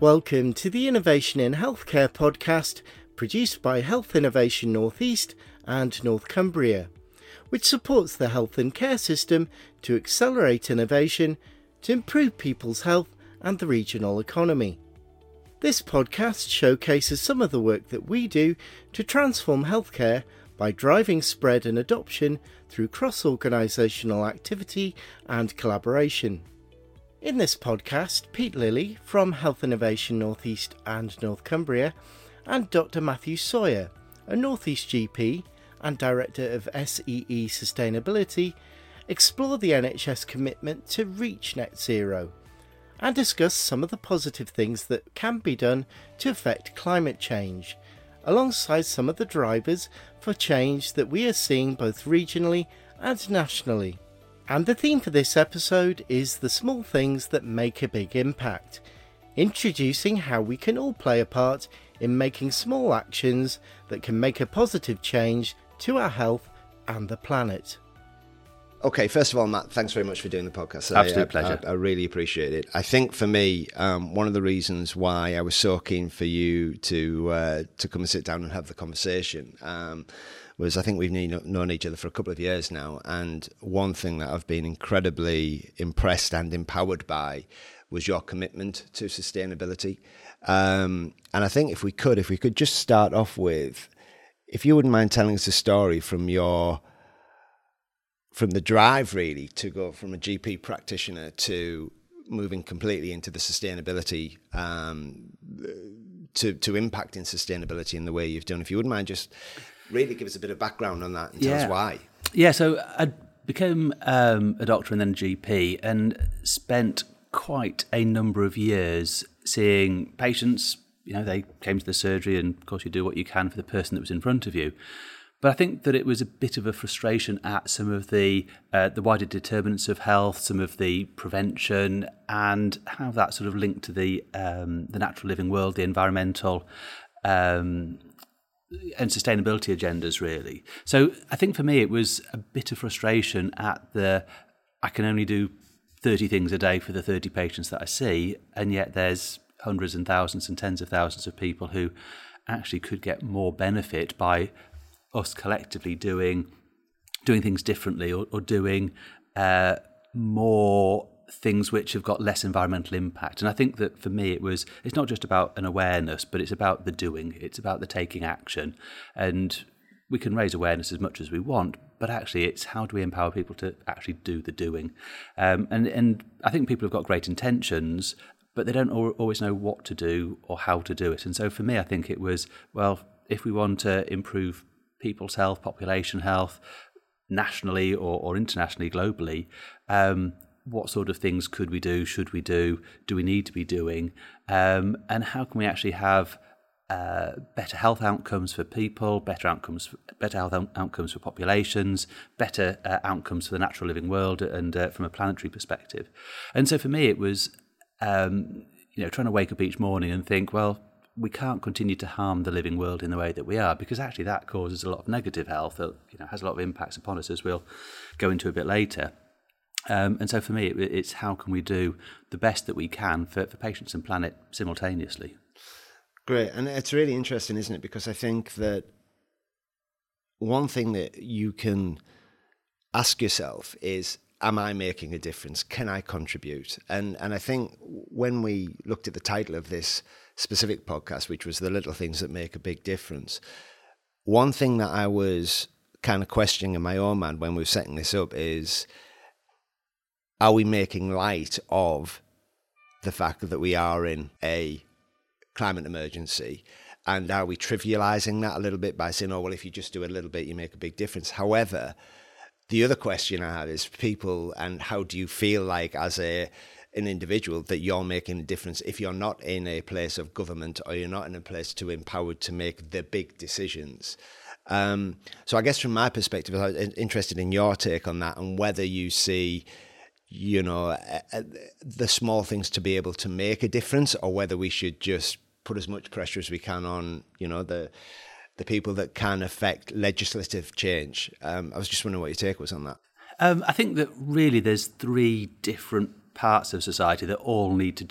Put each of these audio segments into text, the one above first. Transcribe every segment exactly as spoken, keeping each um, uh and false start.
Welcome to the Innovation in Healthcare podcast, produced by Health Innovation North East and North Cumbria, which supports the health and care system to accelerate innovation to improve people's health and the regional economy. This podcast showcases some of the work that we do to transform healthcare by driving spread and adoption through cross-organisational activity and collaboration. In this podcast, Pete Lilly from Health Innovation North East and North Cumbria and Doctor Matthew Sawyer, a North East G P and Director of S E E Sustainability, explore the N H S commitment to reach net zero and discuss some of the positive things that can be done to affect climate change, alongside some of the drivers for change that we are seeing both regionally and nationally. And the theme for this episode is the small things that make a big impact, introducing how we can all play a part in making small actions that can make a positive change to our health and the planet. Okay, first of all, Matt, thanks very much for doing the podcast. Absolute I, pleasure. I, I really appreciate it. I think for me, um, one of the reasons why I was so keen for you to uh, to come and sit down and have the conversation um, was I think we've known each other for a couple of years now, and one thing that I've been incredibly impressed and empowered by was your commitment to sustainability. Um, and I think if we could, if we could just start off with, if you wouldn't mind telling us a story from your from the drive really to go from a G P practitioner to moving completely into the sustainability, um, to, to impacting sustainability in the way you've done. If you wouldn't mind just really give us a bit of background on that and tell yeah. us why. Yeah, so I became um, a doctor and then a G P and spent quite a number of years seeing patients. You know, they came to the surgery and of course you do what you can for the person that was in front of you. But I think that it was a bit of a frustration at some of the uh, the wider determinants of health, some of the prevention, and how that sort of linked to the um, the natural living world, the environmental um, and sustainability agendas, really. So I think for me it was a bit of frustration at the I can only do thirty things a day for the thirty patients that I see, and yet there's hundreds and thousands and tens of thousands of people who actually could get more benefit by us collectively doing doing things differently or, or doing uh, more things which have got less environmental impact. And I think that for me it was, it's not just about an awareness, but it's about the doing, it's about the taking action. And we can raise awareness as much as we want, but actually it's how do we empower people to actually do the doing. Um, and, and I think people have got great intentions, but they don't always know what to do or how to do it. And so for me, I think it was, well, if we want to improve people's health, population health, nationally or, or internationally, globally, um, what sort of things could we do, should we do, do we need to be doing, um, and how can we actually have uh, better health outcomes for people, better outcomes, for, better health out- outcomes for populations, better uh, outcomes for the natural living world, and uh, from a planetary perspective. And so for me, it was um, you know trying to wake up each morning and think, well, we can't continue to harm the living world in the way that we are, because actually that causes a lot of negative health that you know has a lot of impacts upon us, as we'll go into a bit later. Um, and so for me, it, it's how can we do the best that we can for, for patients and planet simultaneously. Great. And it's really interesting, isn't it? Because I think that one thing that you can ask yourself is, am I making a difference? Can I contribute? And and I think when we looked at the title of this specific podcast, which was The Little Things That Make a Big Difference, one thing that I was kind of questioning in my own mind when we were setting this up is, are we making light of the fact that we are in a climate emergency? And are we trivializing that a little bit by saying, oh, well, if you just do a little bit, you make a big difference? However, the other question I have is people, and how do you feel like as a an individual that you're making a difference if you're not in a place of government or you're not in a place to empowered to make the big decisions? Um, so I guess from my perspective, I was interested in your take on that and whether you see, you know, uh, the small things to be able to make a difference, or whether we should just put as much pressure as we can on, you know, the the people that can affect legislative change. Um, I was just wondering what your take was on that. Um, I think that really there's three different parts of society that all need to do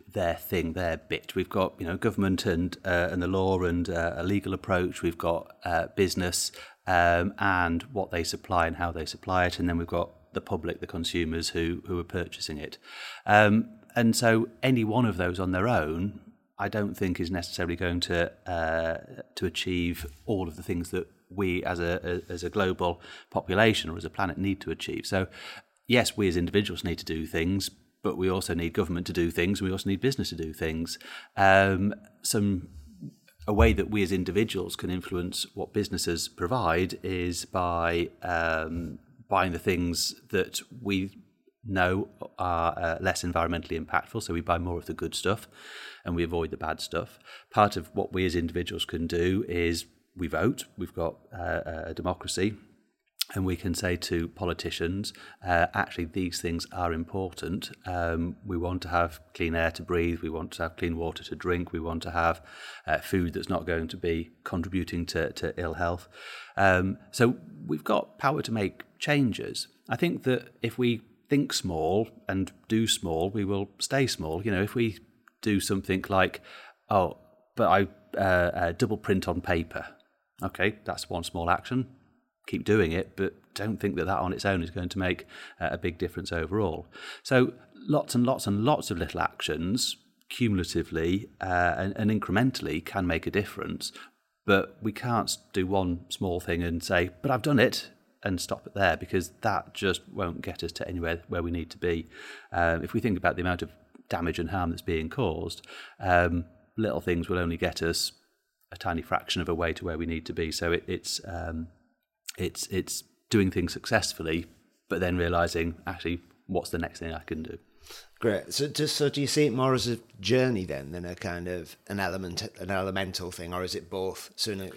their thing, their bit. We've got, you know, government and uh, and the law and uh, a legal approach. We've got uh, business um, and what they supply and how they supply it, and then we've got the public, the consumers who who are purchasing it. Um, and so any one of those on their own, I don't think is necessarily going to uh, to achieve all of the things that we as a as a global population or as a planet need to achieve. So yes, we as individuals need to do things, but we also need government to do things. We also need business to do things. Um, some a way that we as individuals can influence what businesses provide is by um, buying the things that we know are uh, less environmentally impactful. So we buy more of the good stuff and we avoid the bad stuff. Part of what we as individuals can do is we vote. We've got uh, a democracy. And we can say to politicians, uh, actually, these things are important. Um, we want to have clean air to breathe. We want to have clean water to drink. We want to have uh, food that's not going to be contributing to, to ill health. Um, so we've got power to make changes. I think that if we think small and do small, we will stay small. You know, if we do something like, oh, but I uh, uh, double print on paper. Okay, that's one small action. Keep doing it, but don't think that that on its own is going to make uh, a big difference overall. So lots and lots and lots of little actions cumulatively uh, and, and incrementally can make a difference, but we can't do one small thing and say, but I've done it, and stop it there, because that just won't get us to anywhere where we need to be. Uh, if we think about the amount of damage and harm that's being caused, um, little things will only get us a tiny fraction of a way to where we need to be. So it, it's... Um, It's it's doing things successfully, but then realising, actually, what's the next thing I can do? Great. So, just, so do you see it more as a journey then, than a kind of an element, an elemental thing, or is it both? Sooner.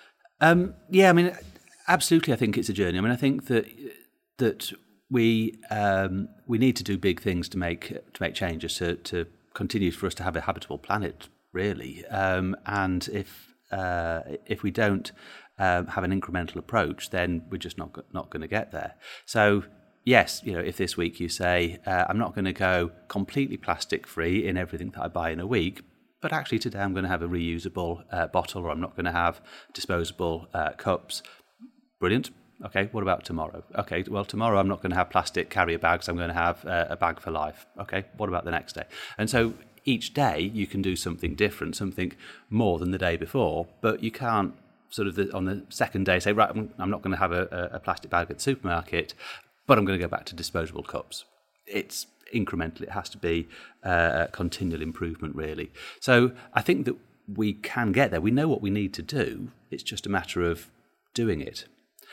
Um, yeah, I mean, absolutely. I think it's a journey. I mean, I think that that we um, we need to do big things to make to make changes to to continue for us to have a habitable planet, really. Um, and if uh, if we don't Um, have an incremental approach, then we're just not not going to get there. So yes, you know, if this week you say uh, I'm not going to go completely plastic free in everything that I buy in a week, but actually today I'm going to have a reusable uh, bottle, or I'm not going to have disposable uh, cups. Brilliant. Okay, what about tomorrow? Okay, well, tomorrow I'm not going to have plastic carrier bags. I'm going to have uh, a bag for life. Okay, what about the next day? And so each day you can do something different, something more than the day before, but you can't sort of the, on the second day say, right, I'm, I'm not going to have a, a plastic bag at the supermarket, but I'm going to go back to disposable cups. It's incremental. It has to be uh, a continual improvement, really. So I think that we can get there. We know what we need to do. It's just a matter of doing it.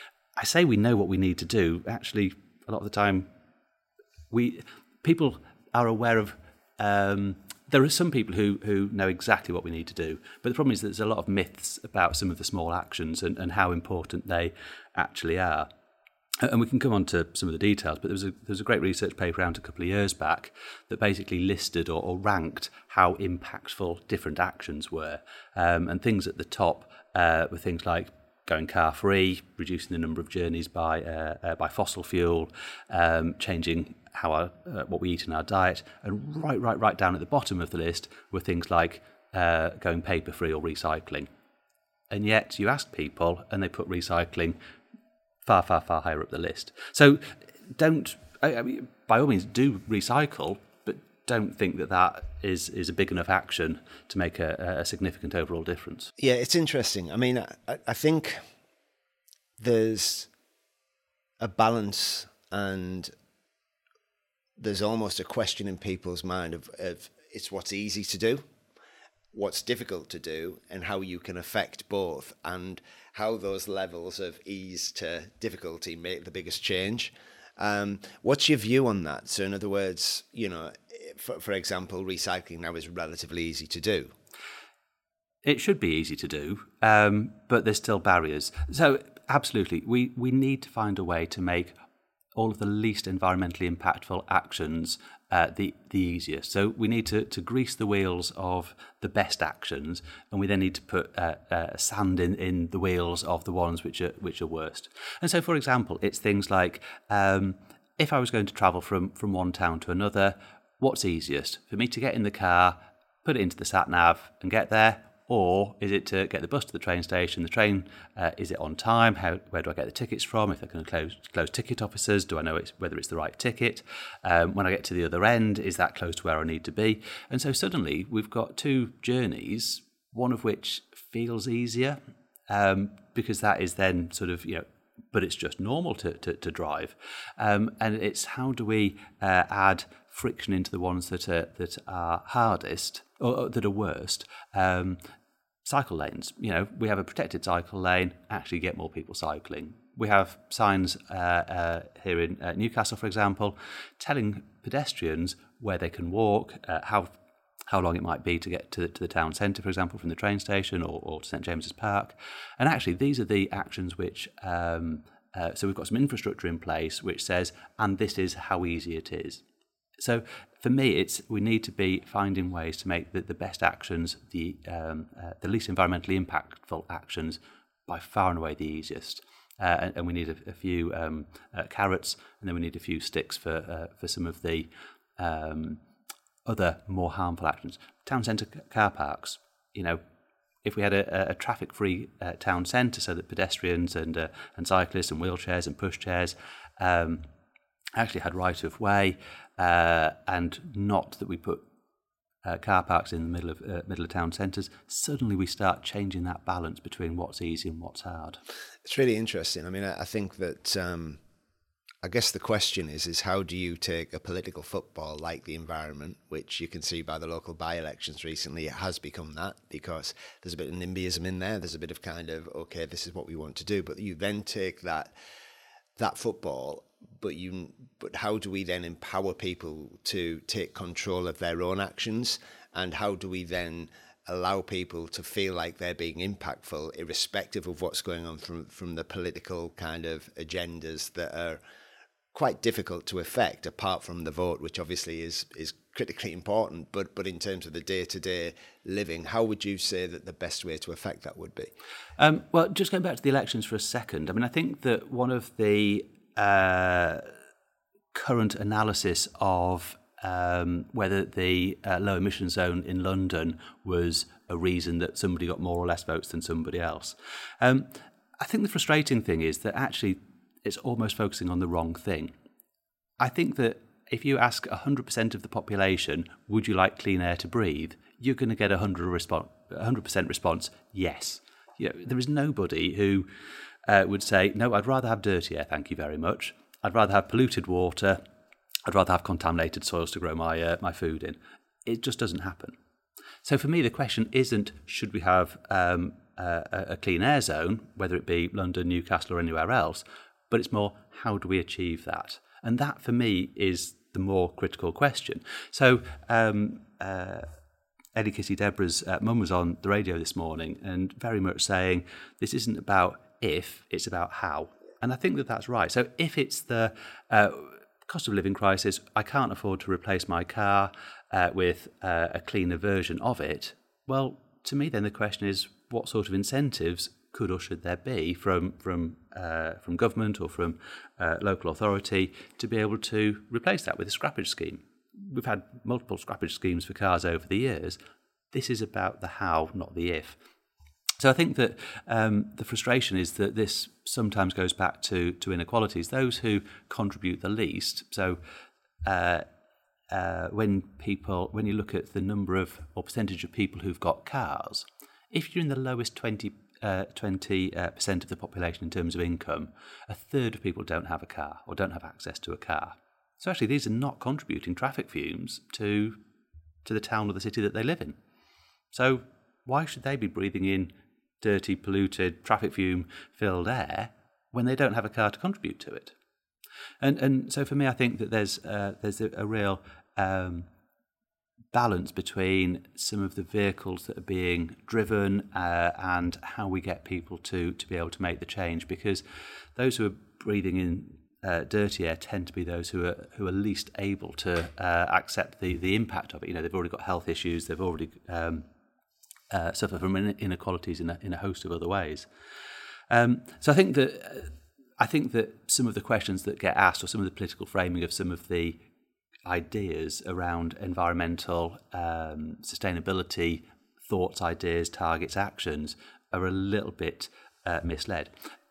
I say we know what we need to do. Actually, a lot of the time, we people are aware of... Um, There are some people who, who know exactly what we need to do, but the problem is that there's a lot of myths about some of the small actions and, and how important they actually are. And we can come on to some of the details, but there was a, there was a great research paper out a couple of years back that basically listed or, or ranked how impactful different actions were. Um, and things at the top uh, were things like going car-free, reducing the number of journeys by uh, uh, by fossil fuel, um, changing how our, uh, what we eat in our diet, and right, right, right down at the bottom of the list were things like uh, going paper-free or recycling. And yet you ask people, and they put recycling far, far, far higher up the list. So don't, I mean, by all means, do recycle, but don't think that that is is a big enough action to make a, a significant overall difference. Yeah, it's interesting. I mean, I, I think there's a balance, and there's almost a question in people's mind of, of it's what's easy to do, what's difficult to do, and how you can affect both, and how those levels of ease to difficulty make the biggest change. Um, what's your view on that? So in other words, you know, for, for example, recycling now is relatively easy to do. It should be easy to do, um, but there's still barriers. So absolutely, we, we need to find a way to make all of the least environmentally impactful actions uh, the the easiest. So we need to, to grease the wheels of the best actions, and we then need to put uh, uh, sand in, in the wheels of the ones which are which are worst. And so, for example, it's things like um, if I was going to travel from, from one town to another, what's easiest? For me to get in the car, put it into the sat-nav and get there? Or is it to get the bus to the train station? The train, uh, is it on time? How, where do I get the tickets from? If they're going to close, close ticket officers, do I know it's, whether it's the right ticket? Um, when I get to the other end, is that close to where I need to be? And so suddenly we've got two journeys, one of which feels easier, um, because that is then sort of, you know, but it's just normal to, to, to drive. Um, and it's how do we uh, add friction into the ones that are, that are hardest, or that are worst. Um, Cycle lanes, you know, we have a protected cycle lane, actually get more people cycling. We have signs uh, uh, here in uh, Newcastle, for example, telling pedestrians where they can walk, uh, how how long it might be to get to the, to the town centre, for example, from the train station or, or to St James's Park. And actually, these are the actions which, um, uh, so we've got some infrastructure in place which says, and this is how easy it is. So for me, it's we need to be finding ways to make the, the best actions, the um, uh, the least environmentally impactful actions, by far and away the easiest. Uh, and, and we need a, a few um, uh, carrots, and then we need a few sticks for uh, for some of the um, other more harmful actions. Town centre car parks, you know, if we had a, a traffic-free uh, town centre so that pedestrians and uh, and cyclists and wheelchairs and pushchairs um, actually had right of way, uh, and not that we put uh, car parks in the middle of uh, middle of town centres, suddenly we start changing that balance between what's easy and what's hard. It's really interesting. I mean, I, I think that um, I guess the question is is how do you take a political football like the environment, which you can see by the local by-elections recently, it has become that, because there's a bit of NIMBYism in there. There's a bit of kind of, okay, this is what we want to do, but you then take that that football. But you, but how do we then empower people to take control of their own actions? And how do we then allow people to feel like they're being impactful, irrespective of what's going on from, from the political kind of agendas that are quite difficult to affect, apart from the vote, which obviously is is critically important. But but in terms of the day-to-day living, how would you say that the best way to affect that would be? Um, well, just going back to the elections for a second, I mean, I think that one of the Uh, current analysis of um, whether the uh, low emission zone in London was a reason that somebody got more or less votes than somebody else. Um, I think the frustrating thing is that actually it's almost focusing on the wrong thing. I think that if you ask one hundred percent of the population, would you like clean air to breathe, you're going to get a one hundred percent response, yes. You know, there is nobody who Uh, would say, no, I'd rather have dirty air, thank you very much. I'd rather have polluted water. I'd rather have contaminated soils to grow my uh, my food in. It just doesn't happen. So for me, the question isn't, should we have um, a, a clean air zone, whether it be London, Newcastle or anywhere else, but it's more, how do we achieve that? And that, for me, is the more critical question. So um, uh, Eddie Kissy Deborah's uh, mum was on the radio this morning and very much saying, this isn't about if, it's about how. And I think that that's right. So if it's the uh, cost of living crisis, I can't afford to replace my car uh, with uh, a cleaner version of it, well, to me then the question is, what sort of incentives could or should there be from from uh, from government or from uh, local authority to be able to replace that with a scrappage scheme? We've had multiple scrappage schemes for cars over the years. This is about the how, not the if. So I think that um, the frustration is that this sometimes goes back to, to inequalities. Those who contribute the least, so uh, uh, when people, when you look at the number of, or percentage of people who've got cars, if you're in the lowest twenty, uh, twenty uh, percent of the population in terms of income, a third of people don't have a car or don't have access to a car. So actually these are not contributing traffic fumes to, to the town or the city that they live in. So why should they be breathing in dirty, polluted, traffic fume-filled air when they don't have a car to contribute to it? And and so for me, I think that there's uh, there's a, a real um, balance between some of the vehicles that are being driven uh, and how we get people to to be able to make the change, because those who are breathing in uh, dirty air tend to be those who are who are least able to uh, accept the the impact of it. You know, they've already got health issues, they've already um, Uh, suffer from inequalities in a, in a host of other ways. Um, so I think that uh, I think that some of the questions that get asked, or some of the political framing of some of the ideas around environmental um, sustainability, thoughts, ideas, targets, actions are a little bit uh, misled.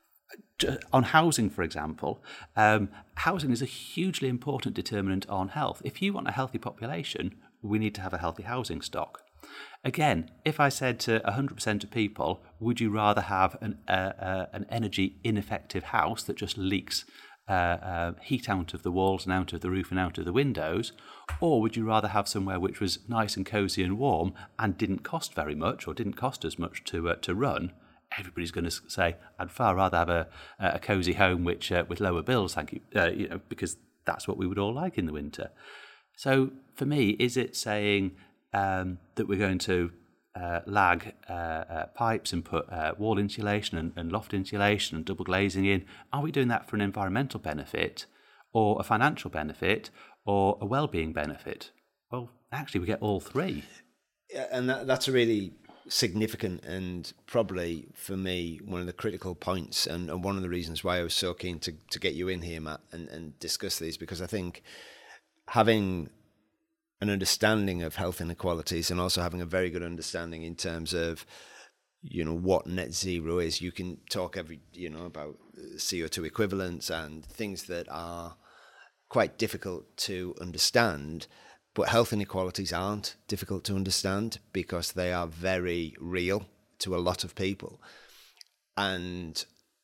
On housing, for example, um, housing is a hugely important determinant on health. If you want a healthy population, we need to have a healthy housing stock. Again, if I said to one hundred percent of people, would you rather have an, uh, uh, an energy ineffective house that just leaks uh, uh, heat out of the walls and out of the roof and out of the windows, or would you rather have somewhere which was nice and cosy and warm and didn't cost very much or didn't cost as much to uh, to run? Everybody's going to say, I'd far rather have a a cosy home which uh, with lower bills, thank you, uh, you know, because that's what we would all like in the winter. So for me, is it saying um, that we're going to uh, lag uh, uh, pipes and put uh, wall insulation and, and loft insulation and double glazing in? Are we doing that for an environmental benefit or a financial benefit or a well-being benefit? Well, actually, we get all three. Yeah, and that, that's a really significant and probably for me one of the critical points and, and one of the reasons why I was so keen to, to get you in here, Matt, and, and discuss these, because I think having an understanding of health inequalities and also having a very good understanding in terms of, you know, what net zero is. You can talk every, you know, about C O two equivalents and things that are quite difficult to understand. But health inequalities aren't difficult to understand because they are very real to a lot of people. And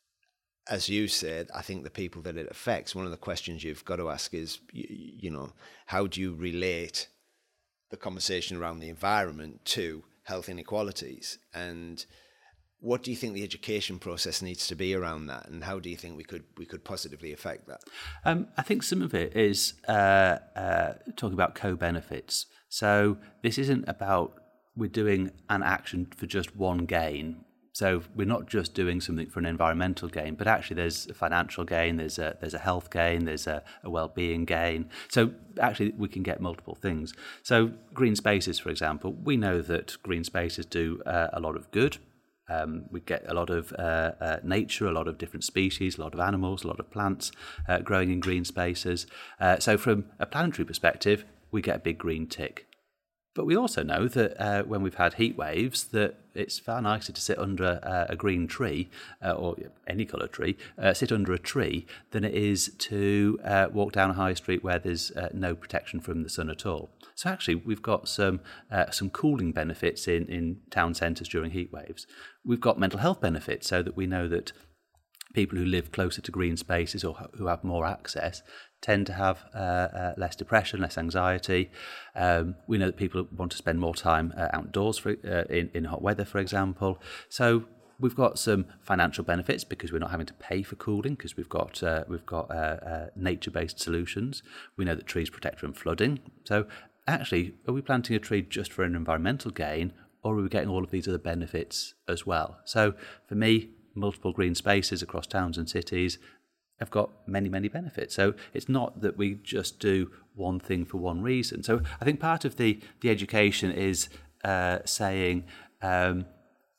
as you said, I think the people that it affects, one of the questions you've got to ask is, you, you know, how do you relate the conversation around the environment to health inequalities? And what do you think the education process needs to be around that, and how do you think we could we could positively affect that? Um, I think some of it is uh, uh, talking about co-benefits. So this isn't about we're doing an action for just one gain. So we're not just doing something for an environmental gain, but actually there's a financial gain, there's a there's a health gain, there's a, a well-being gain. So actually we can get multiple things. So green spaces, for example, we know that green spaces do uh, a lot of good. Um, we get a lot of uh, uh, nature, a lot of different species, a lot of animals, a lot of plants uh, growing in green spaces. Uh, so from a planetary perspective, we get a big green tick. But we also know that uh, when we've had heat waves, that it's far nicer to sit under a, a green tree, uh, or any colour tree, uh, sit under a tree, than it is to uh, walk down a high street where there's uh, no protection from the sun at all. So actually, we've got some uh, some cooling benefits in, in town centres during heat waves. We've got mental health benefits, so that we know that people who live closer to green spaces or who have more access tend to have uh, uh, less depression, less anxiety. Um, we know that people want to spend more time uh, outdoors for, uh, in, in hot weather, for example. So we've got some financial benefits because we're not having to pay for cooling because we've got uh, we've got uh, uh, nature-based solutions. We know that trees protect from flooding. So actually, are we planting a tree just for an environmental gain, or are we getting all of these other benefits as well? So for me, multiple green spaces across towns and cities have got many, many benefits. So it's not that we just do one thing for one reason. So I think part of the, the education is uh, saying, um,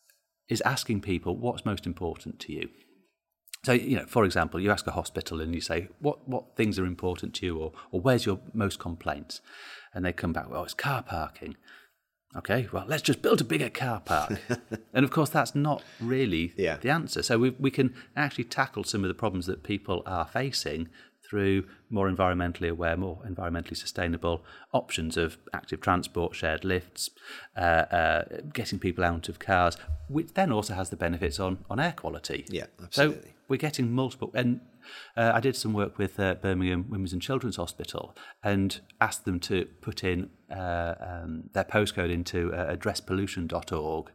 is asking people what's most important to you. So, you know, for example, you ask a hospital and you say, what, what things are important to you, or, or where's your most complaints? And they come back, well, it's car parking. Okay, well, let's just build a bigger car park. And of course, that's not really yeah. the answer. So we we can actually tackle some of the problems that people are facing through more environmentally aware, more environmentally sustainable options of active transport, shared lifts, uh, uh, getting people out of cars, which then also has the benefits on, on air quality. Yeah, absolutely. So we're getting multiple... and uh, I did some work with uh, Birmingham Women's and Children's Hospital and asked them to put in uh, um, their postcode into uh, address pollution dot org,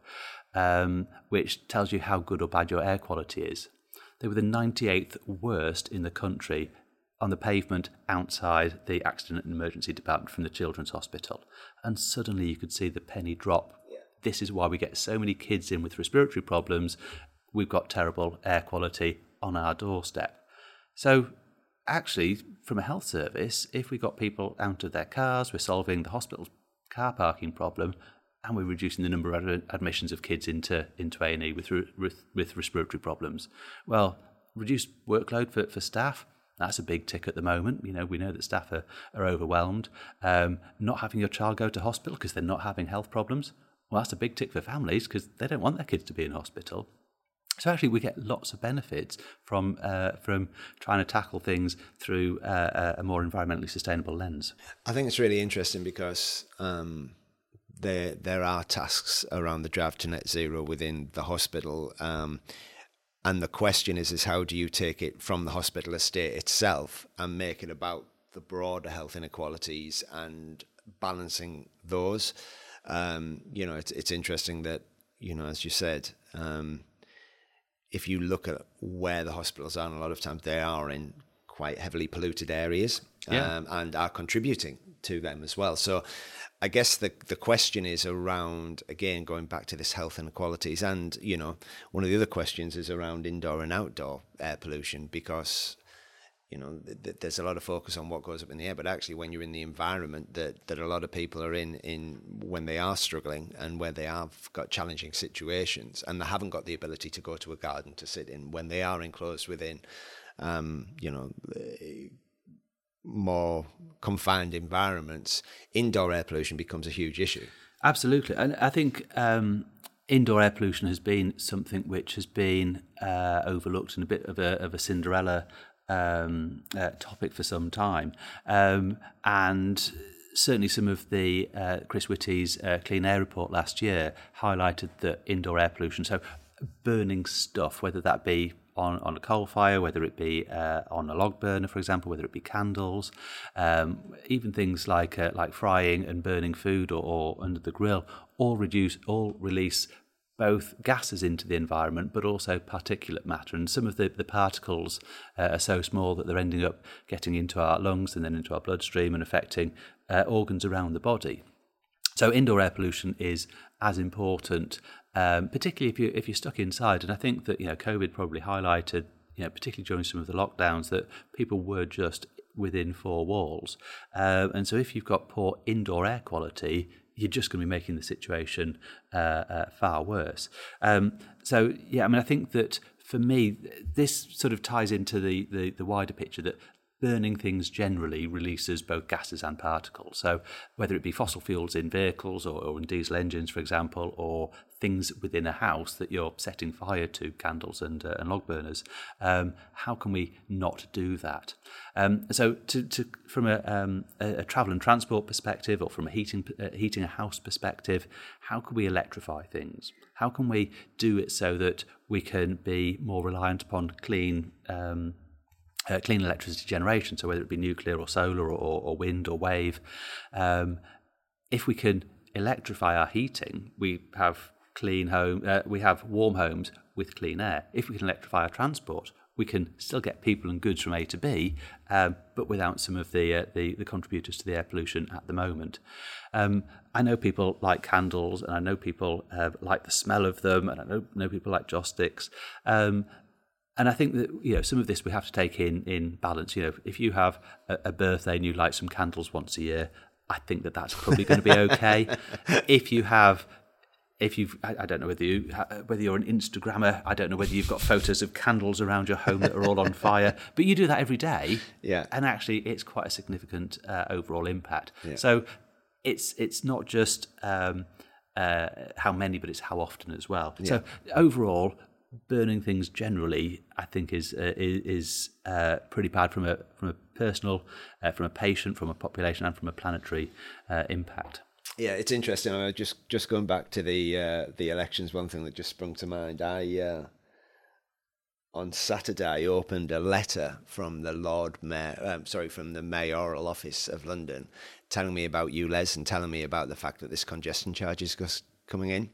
um, which tells you how good or bad your air quality is. They were the ninety-eighth worst in the country on the pavement outside the accident and emergency department from the Children's Hospital. And suddenly you could see the penny drop. Yeah. This is why we get so many kids in with respiratory problems. We've got terrible air quality on our doorstep. So actually, from a health service, if we got people out of their cars, we're solving the hospital car parking problem, and we're reducing the number of ad- admissions of kids into, into A and E with, with, with respiratory problems. Well, reduced workload for, for staff, That's a big tick at the moment. You know, we know that staff are, are overwhelmed. Um, not having your child go to hospital because they're not having health problems. Well, that's a big tick for families because they don't want their kids to be in hospital. So actually, we get lots of benefits from uh, from trying to tackle things through uh, a more environmentally sustainable lens. I think it's really interesting because um, there there are tasks around the drive to net zero within the hospital. Um, And the question is, is how do you take it from the hospital estate itself and make it about the broader health inequalities and balancing those? Um, you know, it's it's interesting that, you know, as you said, um, if you look at where the hospitals are, and a lot of times they are in quite heavily polluted areas, yeah. um, and are contributing to them as well. So I guess the the question is around, again, going back to this health inequalities, and, you know, one of the other questions is around indoor and outdoor air pollution, because, you know, th- there's a lot of focus on what goes up in the air, but actually when you're in the environment that, that a lot of people are in, in when they are struggling and where they have got challenging situations and they haven't got the ability to go to a garden to sit in, when they are enclosed within, um, you know, more confined environments, indoor air pollution becomes a huge issue. Absolutely. And I think um, indoor air pollution has been something which has been uh, overlooked and a bit of a, of a Cinderella um, uh, topic for some time. Um, and certainly some of the uh, Chris Whitty's uh, Clean Air report last year highlighted that indoor air pollution, so burning stuff, whether that be on, on a coal fire, whether it be uh, on a log burner, for example, whether it be candles, um, even things like uh, like frying and burning food or, or under the grill, all reduce, all release both gases into the environment, but also particulate matter. And some of the, the particles uh, are so small that they're ending up getting into our lungs and then into our bloodstream and affecting uh, organs around the body. So indoor air pollution is as important, um, particularly if you if you're stuck inside. And I think that, you know, COVID probably highlighted, you know, particularly during some of the lockdowns, that people were just within four walls. Uh, and so if you've got poor indoor air quality, you're just going to be making the situation uh, uh, far worse. Um, so, yeah, I mean, I think that for me, this sort of ties into the, the, the wider picture that burning things generally releases both gases and particles. So whether it be fossil fuels in vehicles or, or in diesel engines, for example, or things within a house that you're setting fire to, candles and, uh, and log burners, um, how can we not do that? Um, so to, to, from a, um, a, a travel and transport perspective, or from a heating, uh, heating a house perspective, how can we electrify things? How can we do it so that we can be more reliant upon clean um Uh, clean electricity generation, so whether it be nuclear or solar or, or, or wind or wave. Um, if we can electrify our heating, we have clean home. Uh, we have warm homes with clean air. If we can electrify our transport, we can still get people and goods from A to B, um, but without some of the, uh, the the contributors to the air pollution at the moment. Um, I know people like candles, and I know people uh, like the smell of them, and I know, know people like joss sticks. Um, And I think that, you know, some of this we have to take in in balance. You know, if you have a, a birthday and you light some candles once a year, I think that that's probably going to be okay. If you have, if you've, I, I don't know whether you whether you're an Instagrammer, I don't know whether you've got photos of candles around your home that are all on fire, but you do that every day, yeah. And actually, it's quite a significant uh, overall impact. Yeah. So it's it's not just um, uh, how many, but it's how often as well. Yeah. So overall, burning things generally, I think, is uh, is, is uh, pretty bad from a from a personal, uh, from a patient, from a population, and from a planetary uh, impact. Yeah, it's interesting. I just just going back to the uh, the elections. One thing that just sprung to mind. I uh, on Saturday opened a letter from the Lord Mayor, um, sorry, from the mayoral office of London, telling me about U L E Z and telling me about the fact that this congestion charge is coming in.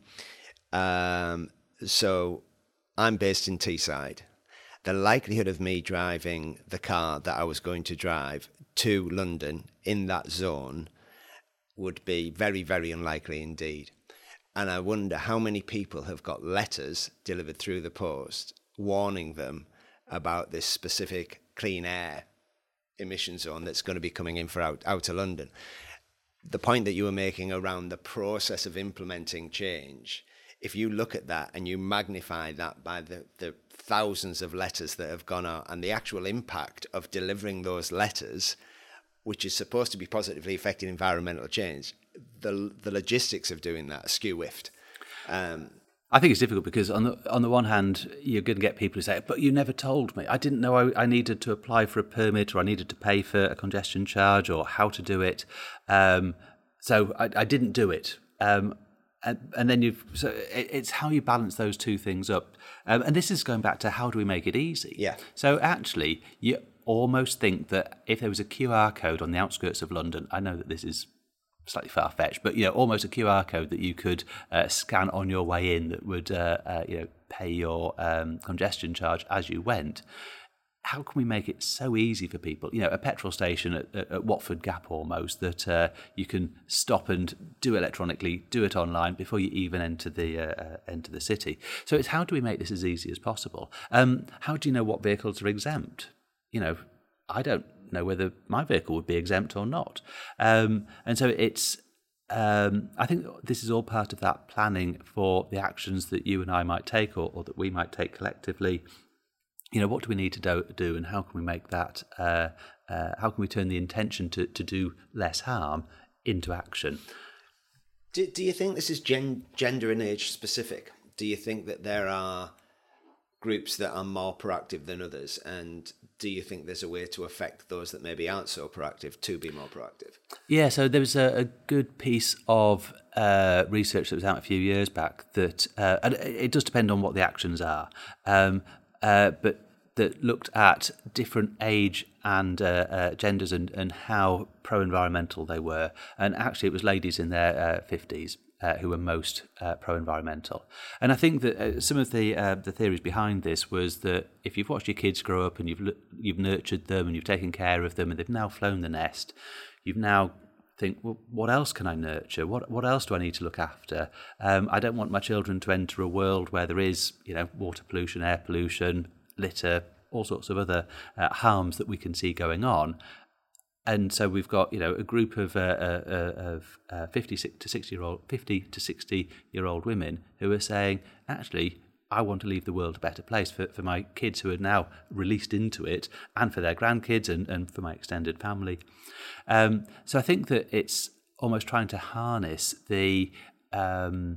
Um, so. I'm based in Teesside. The likelihood of me driving the car that I was going to drive to London in that zone would be very, very unlikely indeed. And I wonder how many people have got letters delivered through the post warning them about this specific clean air emission zone that's going to be coming in for out, outer London. The point that you were making around the process of implementing change, if you look at that and you magnify that by the, the thousands of letters that have gone out, and the actual impact of delivering those letters, which is supposed to be positively affecting environmental change, the the logistics of doing that are skew-whiffed. Um, I think it's difficult because on the on the one hand, you're going to get people who say, but you never told me. I didn't know I, I needed to apply for a permit, or I needed to pay for a congestion charge, or how to do it. Um, so I, I didn't do it. Um, and, and then you've, so it, it's how you balance those two things up. Um, and this is going back to how do we make it easy? Yeah. So actually, you almost think that if there was a Q R code on the outskirts of London, I know that this is slightly far-fetched, but you know, almost a Q R code that you could uh, scan on your way in that would uh, uh, you know, pay your um, congestion charge as you went. How can we make it so easy for people? You know, a petrol station at, at, at Watford Gap almost, that uh, you can stop and do electronically, do it online before you even enter the uh, uh, enter the city. So it's how do we make this as easy as possible? Um, how do you know what vehicles are exempt? You know, I don't know whether my vehicle would be exempt or not. Um, and so it's, um, I think this is all part of that planning for the actions that you and I might take, or, or that we might take collectively. You know, what do we need to do, do and how can we make that, uh, uh, how can we turn the intention to, to do less harm into action? do, do you think this is gen, gender and age specific? Do you think that there are groups that are more proactive than others, and do you think there's a way to affect those that maybe aren't so proactive to be more proactive? Yeah, so there was a, a good piece of uh, research that was out a few years back that, uh, and it does depend on what the actions are, um, uh, but that looked at different age and uh, uh, genders and, and how pro-environmental they were. And actually it was ladies in their uh, fifties Uh, who were most uh, pro-environmental. And I think that uh, some of the uh, the theories behind this was that if you've watched your kids grow up and you've you've nurtured them and you've taken care of them and they've now flown the nest, you've now think, well, what else can I nurture? What what else do I need to look after? Um, I don't want my children to enter a world where there is, you know, water pollution, air pollution, litter, all sorts of other uh, harms that we can see going on. And so we've got, you know, a group of uh, uh, of uh, fifty to sixty year old, fifty to sixty year old women who are saying, actually, I want to leave the world a better place for, for my kids who are now released into it, and for their grandkids, and, and for my extended family. Um, so I think that it's almost trying to harness the um,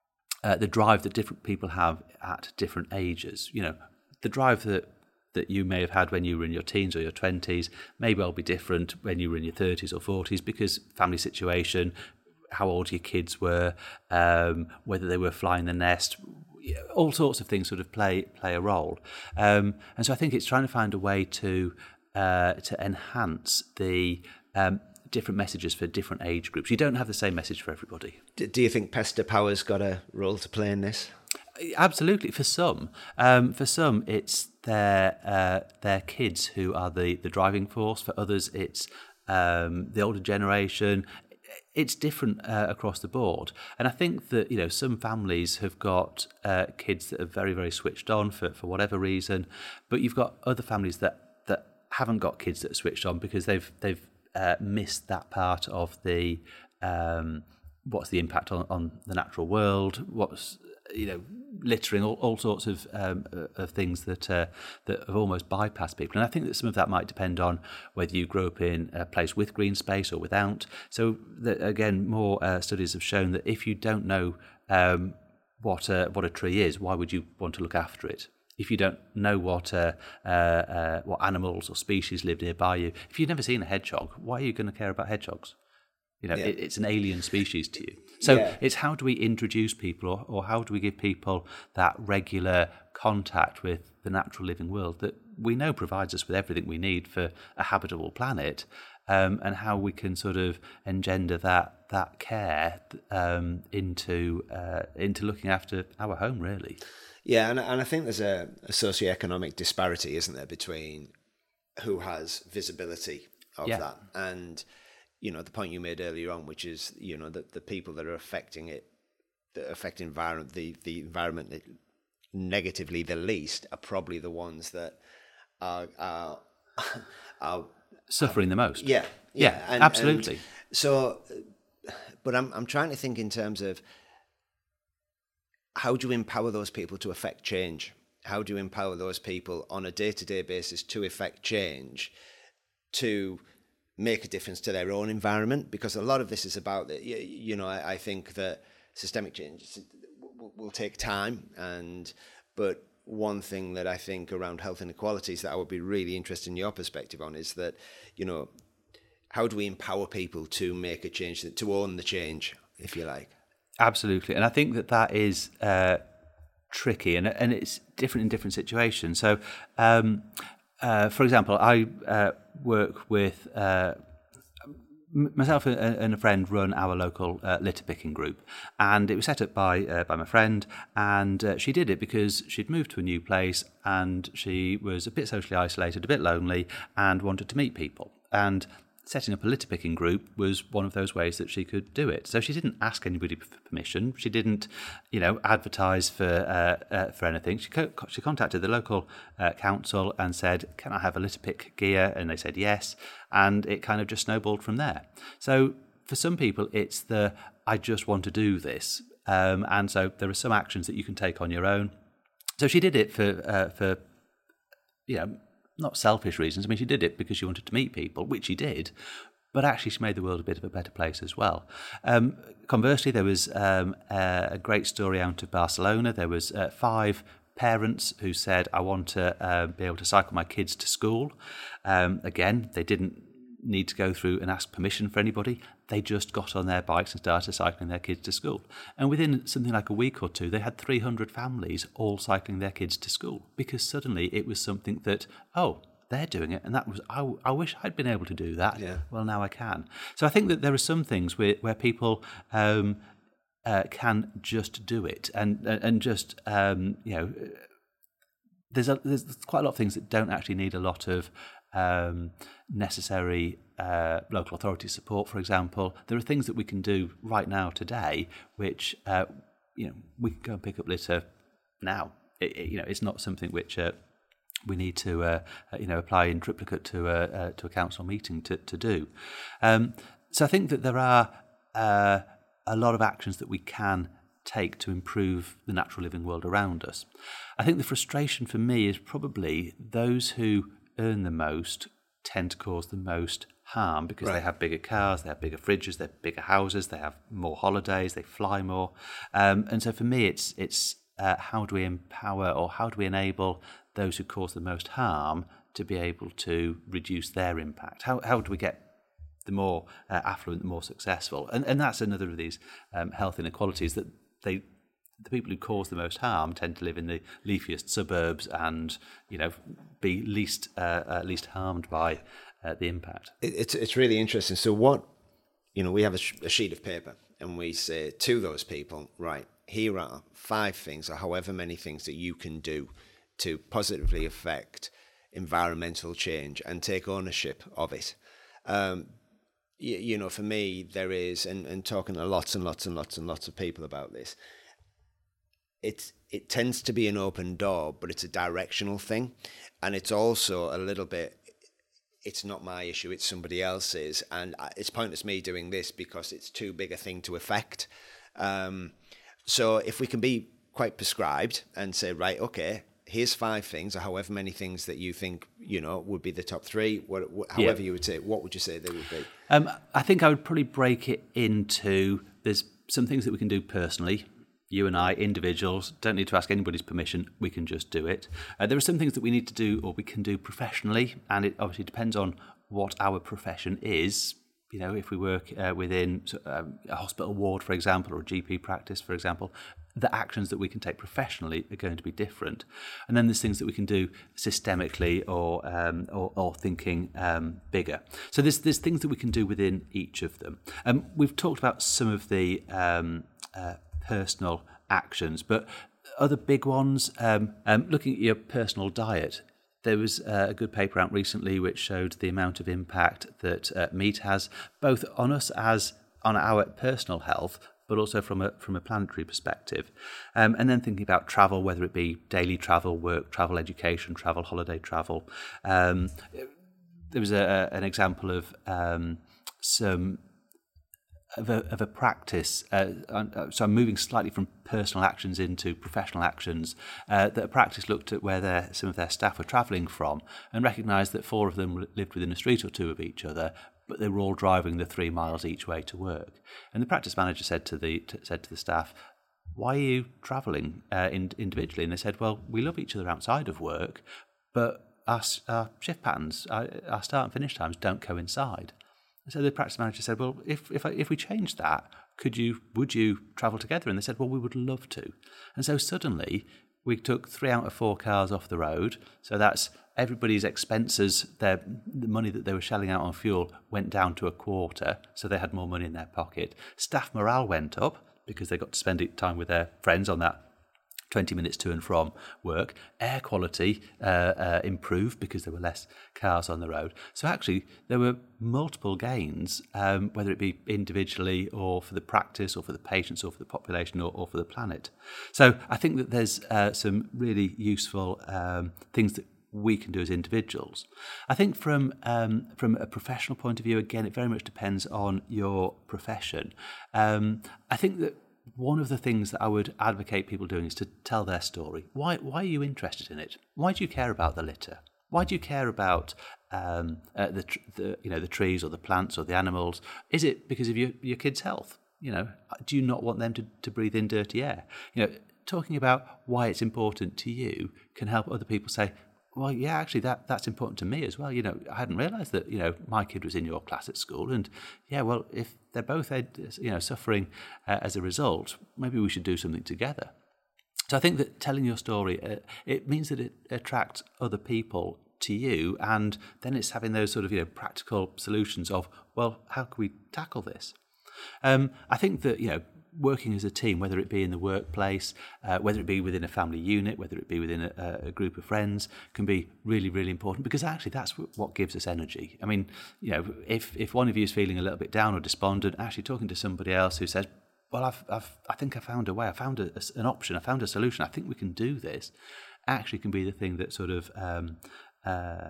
uh, the drive that different people have at different ages. You know, the drive that that you may have had when you were in your teens or your twenties may well be different when you were in your thirties or forties, because family situation, how old your kids were, um, whether they were flying the nest, all sorts of things sort of play play a role. Um, and so I think it's trying to find a way to uh, to enhance the um, different messages for different age groups. You don't have the same message for everybody. Do you think Pester Power's got a role to play in this? Absolutely, for some. Um, for some, it's their uh, their kids who are the, the driving force. For others, it's um, the older generation. It's different uh, across the board. And I think that, you know, some families have got uh, kids that are very, very switched on for, for whatever reason, but you've got other families that, that haven't got kids that are switched on because they've they've uh, missed that part of the um, what's the impact on, on the natural world, what's, you know, littering, all, all sorts of um, of things that uh, that have almost bypassed people. And I think that some of that might depend on whether you grew up in a place with green space or without. So that, again, more uh, studies have shown that if you don't know um, what a, what a tree is, why would you want to look after it? If you don't know what uh, uh, uh, what animals or species live nearby you, if you've never seen a hedgehog, why are you going to care about hedgehogs? You know, yeah. it, it's an alien species to you. So yeah. It's how do we introduce people, or, or how do we give people that regular contact with the natural living world that we know provides us with everything we need for a habitable planet, um, and how we can sort of engender that that care um, into uh, into looking after our home, really. Yeah, and and I think there's a, a socioeconomic disparity, isn't there, between who has visibility of yeah. that and, you know, the point you made earlier on, which is, you know, that the people that are affecting it, that affect environment, the, the environment that negatively the least, are probably the ones that are are, are suffering are, the most. Yeah, yeah, yeah and, absolutely. And so, but I'm I'm trying to think in terms of how do you empower those people to affect change, how do you empower those people on a day-to-day basis to effect change, to make a difference to their own environment? Because a lot of this is about, the, you, you know, I, I think that systemic change will, will take time, and but one thing that I think around health inequalities that I would be really interested in your perspective on is that, you know, how do we empower people to make a change, to own the change, if you like? Absolutely. And I think that that is uh, tricky, and and it's different in different situations. So, um, uh, for example, I uh, work with... Uh, Myself and a friend run our local uh, litter picking group, and it was set up by uh, by my friend, and uh, she did it because she'd moved to a new place and she was a bit socially isolated, a bit lonely, and wanted to meet people. And setting up a litter picking group was one of those ways that she could do it. So she didn't ask anybody for permission. She didn't, you know, advertise for uh, uh, for anything. She co- she contacted the local uh, council and said, "Can I have a litter pick gear?" And they said yes, and it kind of just snowballed from there. So for some people, it's the I just want to do this, um, and so there are some actions that you can take on your own. So she did it for uh, for you know. Not selfish reasons. I mean, she did it because she wanted to meet people, which she did, but actually she made the world a bit of a better place as well. Um, conversely, there was um, a great story out of Barcelona. There was uh, five parents who said, I want to uh, be able to cycle my kids to school. Um, again, they didn't need to go through and ask permission for anybody. They just got on their bikes and started cycling their kids to school. And within something like a week or two, they had three hundred families all cycling their kids to school, because suddenly it was something that, oh, they're doing it. And that was, I, I wish I'd been able to do that. Yeah. Well, now I can. So I think that there are some things where, where people um, uh, can just do it and, and just, um, you know, there's, a, there's quite a lot of things that don't actually need a lot of Um, necessary uh, local authority support. For example, there are things that we can do right now today, which uh, you know we can go and pick up litter now. It, it, you know, it's not something which uh, we need to uh, you know apply in triplicate to a uh, to a council meeting to to do. Um, so I think that there are uh, a lot of actions that we can take to improve the natural living world around us. I think the frustration for me is probably those who earn the most tend to cause the most harm, because right. they have bigger cars, they have bigger fridges, they have bigger houses, they have more holidays, they fly more. Um, and so for me, it's it's uh, how do we empower, or how do we enable those who cause the most harm to be able to reduce their impact? How how do we get the more uh, affluent, the more successful? And and that's another of these um, health inequalities, that they. The people who cause the most harm tend to live in the leafiest suburbs and, you know, be least uh, uh, least harmed by uh, the impact. It, it's it's really interesting. So what, you know, we have a, sh- a sheet of paper and we say to those people, right, here are five things, or however many things, that you can do to positively affect environmental change and take ownership of it. Um, you, you know, for me, there is, and, and talking to lots and lots and lots and lots of people about this, It it tends to be an open door, but it's a directional thing. And it's also a little bit, it's not my issue, it's somebody else's. And it's pointless me doing this because it's too big a thing to affect. Um, so if we can be quite prescribed and say, right, okay, here's five things, or however many things that you think, you know, would be the top three, what, what, however yeah. you would say, what would you say they would be? Um, I think I would probably break it into, there's some things that we can do personally. You and I, individuals, don't need to ask anybody's permission. We can just do it. Uh, there are some things that we need to do, or we can do professionally, and it obviously depends on what our profession is. You know, if we work uh, within um, a hospital ward, for example, or a G P practice, for example, the actions that we can take professionally are going to be different. And then there's things that we can do systemically, or um, or, or thinking um, bigger. So there's there's things that we can do within each of them. Um, we've talked about some of the um, uh, personal actions, but other big ones, um, um, looking at your personal diet. There was uh, a good paper out recently which showed the amount of impact that uh, meat has, both on us as on our personal health, but also from a from a planetary perspective. Um, and then thinking about travel, whether it be daily travel, work travel, education travel, holiday travel. Um, there was a, an example of um, some of a, of a practice, uh, so I'm moving slightly from personal actions into professional actions, uh, that a practice looked at where their, some of their staff were travelling from and recognised that four of them lived within a street or two of each other, but they were all driving the three miles each way to work. And the practice manager said to the to, said to the staff, "Why are you travelling uh, in, individually?" And they said, "Well, we love each other outside of work, but our, our shift patterns, our, our start and finish times don't coincide." And so the practice manager said, "Well, if if if we change that, could you would you travel together?" And they said, "Well, we would love to." And so suddenly we took three out of four cars off the road. So that's everybody's expenses, their the money that they were shelling out on fuel went down to a quarter, so they had more money in their pocket. Staff morale went up because they got to spend time with their friends on that twenty minutes to and from work. Air quality uh, uh, improved because there were less cars on the road. So actually, there were multiple gains, um, whether it be individually or for the practice or for the patients or for the population or, or for the planet. So I think that there's uh, some really useful um, things that we can do as individuals. I think from um, from a professional point of view, again, it very much depends on your profession. Um, I think that one of the things that I would advocate people doing is to tell their story. Why why are you interested in it? Why do you care about the litter? Why do you care about um, uh, the, the you know the trees or the plants or the animals? Is it because of your, your kids' health? You know, do you not want them to, to breathe in dirty air? You know, talking about why it's important to you can help other people say, well, yeah, actually, that, that's important to me as well. You know, I hadn't realised that, you know, my kid was in your class at school. And, yeah, well, if they're both, you know, suffering uh, as a result, maybe we should do something together. So I think that telling your story, uh, it means that it attracts other people to you. And then it's having those sort of, you know, practical solutions of, well, how can we tackle this? Um, I think that, you know, working as a team, whether it be in the workplace, uh, whether it be within a family unit, whether it be within a, a group of friends, can be really, really important, because actually that's what gives us energy. I mean, you know, if if one of you is feeling a little bit down or despondent, actually talking to somebody else who says, well, I've, I've I think I found a way, I found a, a, an option, I found a solution, I think we can do this, actually can be the thing that sort of um, uh,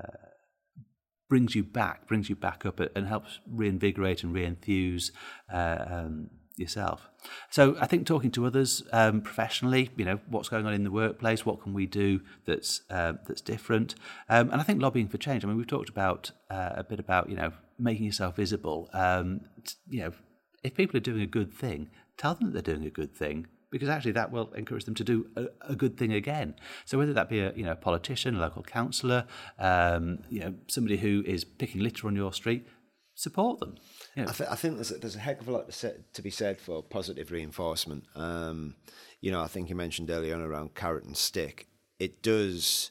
brings you back, brings you back up and helps reinvigorate and re-enthuse uh, um, yourself. So I think talking to others um, professionally, you know, what's going on in the workplace, what can we do that's uh, that's different, um, and I think lobbying for change. I mean, we've talked about uh, a bit about, you know, making yourself visible. Um, you know, if people are doing a good thing, tell them that they're doing a good thing, because actually that will encourage them to do a, a good thing again. So whether that be a you know a politician, a local councillor, um, you know somebody who is picking litter on your street, support them. You know. I, th- I think there's a, there's a heck of a lot to, say, to be said for positive reinforcement. Um, you know, I think you mentioned earlier on around carrot and stick. It does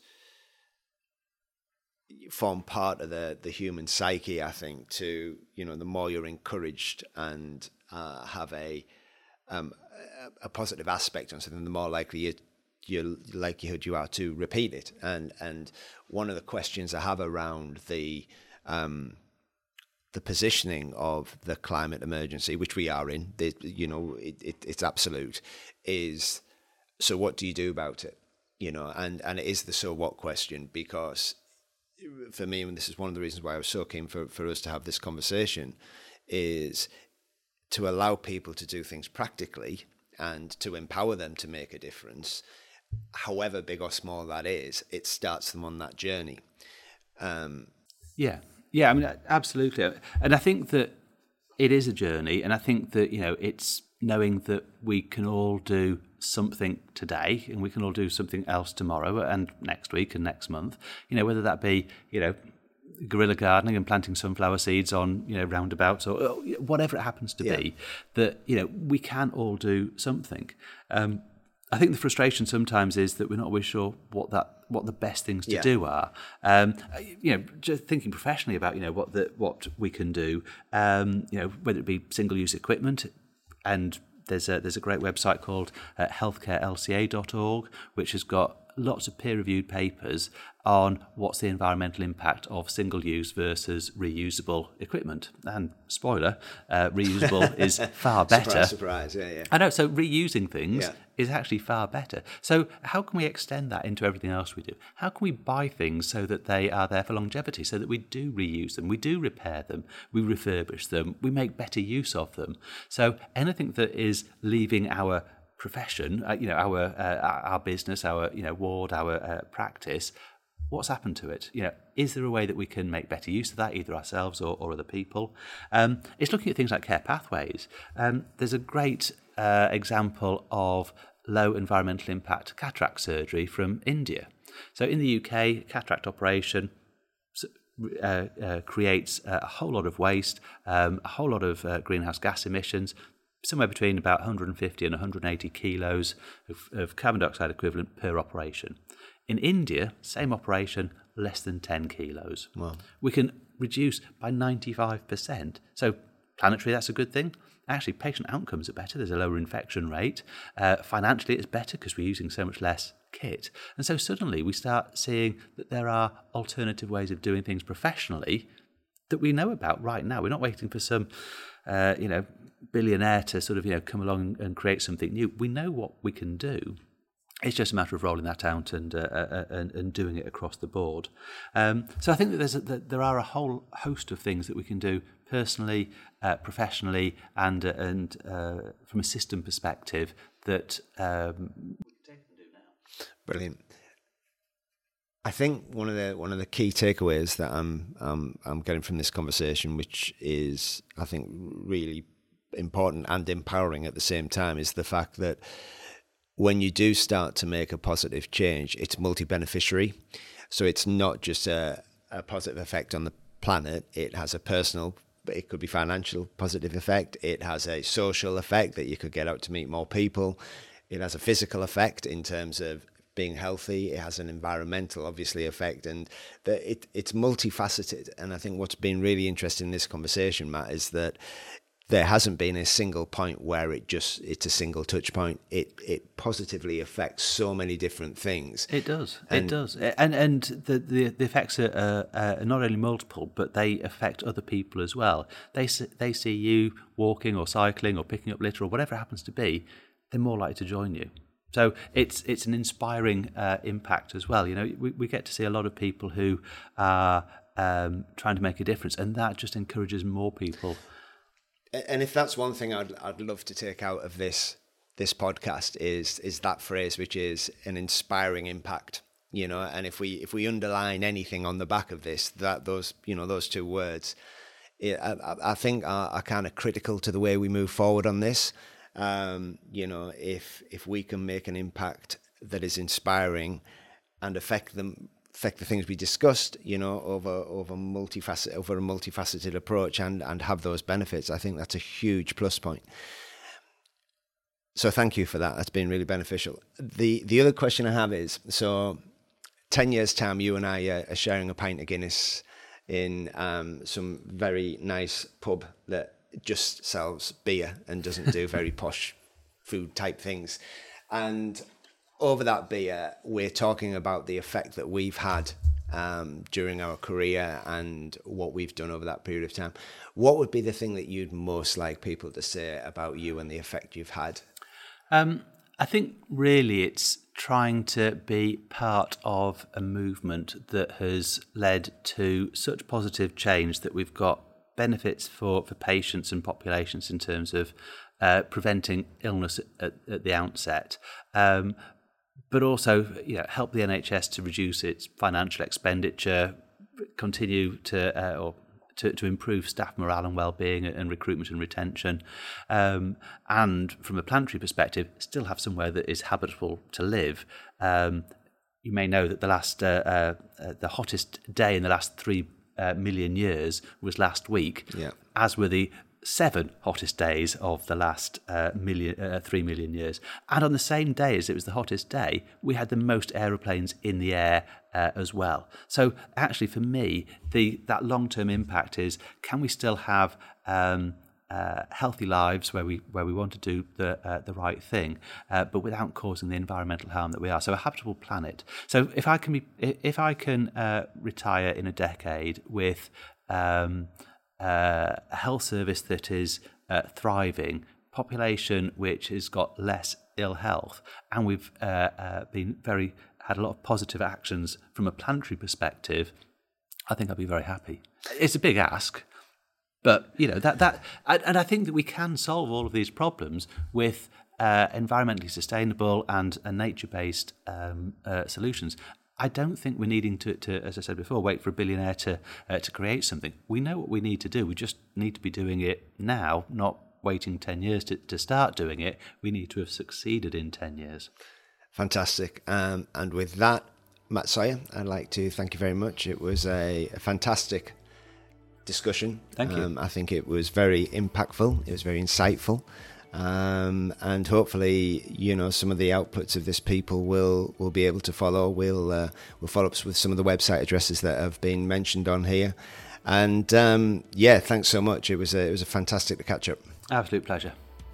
form part of the the human psyche, I think, to, you know, the more you're encouraged and uh, have a um, a positive aspect on something, the more likely you your likelihood you are to repeat it. And and one of the questions I have around the um, the positioning of the climate emergency, which we are in, the, you know, it, it, it's absolute, is, so what do you do about it? You know, and, and it is the so what question, because for me, and this is one of the reasons why I was so keen for, for us to have this conversation, is to allow people to do things practically and to empower them to make a difference, however big or small that is. It starts them on that journey. Um, yeah. Yeah, I mean, absolutely. And I think that it is a journey, and I think that, you know, it's knowing that we can all do something today and we can all do something else tomorrow and next week and next month, you know, whether that be, you know, guerrilla gardening and planting sunflower seeds on, you know, roundabouts or whatever it happens to yeah. be, that, you know, we can all do something. Um, I think the frustration sometimes is that we're not always sure what that what the best things to yeah. do are. Um, you know, just thinking professionally about, you know, what the what we can do. Um, you know, whether it be single use equipment, and there's a there's a great website called uh, healthcare L C A dot org, which has got lots of peer-reviewed papers on what's the environmental impact of single-use versus reusable equipment. And spoiler, uh, reusable is far better. Surprise, surprise, yeah, yeah. I know, so reusing things Yeah. is actually far better. So how can we extend that into everything else we do? How can we buy things so that they are there for longevity, so that we do reuse them, we do repair them, we refurbish them, we make better use of them? So anything that is leaving our profession, uh, you know, our uh, our business, our you know ward, our uh, practice, what's happened to it? You know, is there a way that we can make better use of that, either ourselves or, or other people? Um, it's looking at things like care pathways. Um, there's a great uh, example of low environmental impact cataract surgery from India. So in the U K, cataract operation uh, uh, creates a whole lot of waste, um, a whole lot of uh, greenhouse gas emissions, somewhere between about one hundred fifty and one hundred eighty kilos of, of carbon dioxide equivalent per operation. In India, same operation, less than ten kilos. Wow. We can reduce by ninety-five percent. So planetary, that's a good thing. Actually, patient outcomes are better. There's a lower infection rate. Uh, financially, it's better because we're using so much less kit. And so suddenly we start seeing that there are alternative ways of doing things professionally that we know about right now. We're not waiting for some, uh, you know, billionaire to sort of, you know, come along and create something new. We know what we can do. It's just a matter of rolling that out and uh, uh, and, and doing it across the board. Um, so I think that there's a, that there are a whole host of things that we can do personally, uh, professionally, and uh, and uh, from a system perspective that um, we can take and do now. Brilliant. I think one of the one of the key takeaways that I'm um, I'm getting from this conversation, which is I think really important and empowering at the same time, is the fact that when you do start to make a positive change, it's multi-beneficiary. So it's not just a, a positive effect on the planet. It has a personal, it could be financial positive effect. It has a social effect that you could get out to meet more people. It has a physical effect in terms of being healthy. It has an environmental, obviously, effect. And the, it, it's multifaceted. And I think what's been really interesting in this conversation, Matt, is that there hasn't been a single point where it just it's a single touch point. It it positively affects so many different things. It does. And it does. And and the the, the effects are, uh, are not only multiple, but they affect other people as well. They they see you walking or cycling or picking up litter or whatever it happens to be, they're more likely to join you. So it's it's an inspiring uh, impact as well. You know, we we get to see a lot of people who are um, trying to make a difference, and that just encourages more people. And if that's one thing I'd I'd love to take out of this this podcast is is that phrase, which is an inspiring impact, you know. And if we if we underline anything on the back of this, that those you know those two words, it, I, I think are, are kind of critical to the way we move forward on this. Um, you know, if if we can make an impact that is inspiring and affect them. affect the things we discussed, you know, over over multifaceted over a multifaceted approach and and have those benefits, I think that's a huge plus point. So thank you for that. That's been really beneficial. The the other question I have is, so ten years time, you and I are sharing a pint of Guinness in um, some very nice pub that just sells beer and doesn't do very posh food type things, and over that beer, we're talking about the effect that we've had um, during our career and what we've done over that period of time. What would be the thing that you'd most like people to say about you and the effect you've had? Um, I think really it's trying to be part of a movement that has led to such positive change that we've got benefits for, for patients and populations in terms of uh, preventing illness at, at the outset. Um, but also, you know, help the N H S to reduce its financial expenditure, continue to uh, or to, to improve staff morale and well-being and recruitment and retention, um, and from a planetary perspective, still have somewhere that is habitable to live. Um, you may know that the last uh, uh, uh, the hottest day in the last three uh, million years was last week, yeah. as were the seven hottest days of the last uh, million, uh, three million years. And on the same day as it was the hottest day, we had the most aeroplanes in the air uh, as well. So actually for me, the that long-term impact is, can we still have um, uh, healthy lives where we where we want to do the uh, the right thing, uh, but without causing the environmental harm that we are. So a habitable planet. So if I can be, if I can uh, retire in a decade with um, uh, a health service that is uh, thriving, population which has got less ill health, and we've uh, uh, been very had a lot of positive actions from a planetary perspective, I think I'd be very happy. It's a big ask, but you know that that, and I think that we can solve all of these problems with uh, environmentally sustainable and, and nature-based um, uh, solutions. I don't think we're needing to, to, as I said before, wait for a billionaire to uh, to create something. We know what we need to do. We just need to be doing it now, not waiting ten years to, to start doing it. We need to have succeeded in ten years. Fantastic. Um, and with that, Matt Sawyer, I'd like to thank you very much. It was a, a fantastic discussion. Thank you. Um, I think it was very impactful. It was very insightful. Um, and hopefully, you know, some of the outputs of this people will, will be able to follow. We'll, uh, we'll follow up with some of the website addresses that have been mentioned on here. And um, yeah, thanks so much. It was a, it was a fantastic to catch up. Absolute pleasure.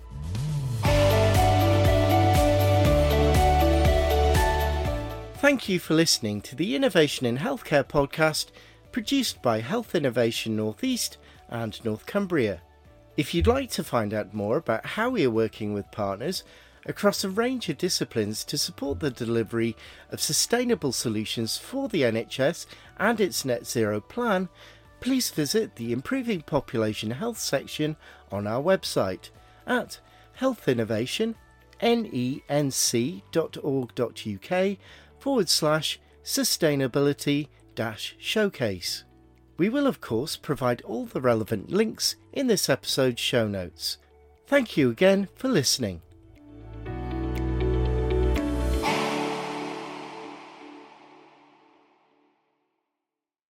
Thank you for listening to the Innovation in Healthcare podcast, produced by Health Innovation North East and North Cumbria. If you'd like to find out more about how we are working with partners across a range of disciplines to support the delivery of sustainable solutions for the N H S and its net zero plan, please visit the Improving Population Health section on our website at healthinnovation, nenc dot org dot uk forward slash sustainability dash showcase. We will, of course, provide all the relevant links in this episode's show notes. Thank you again for listening.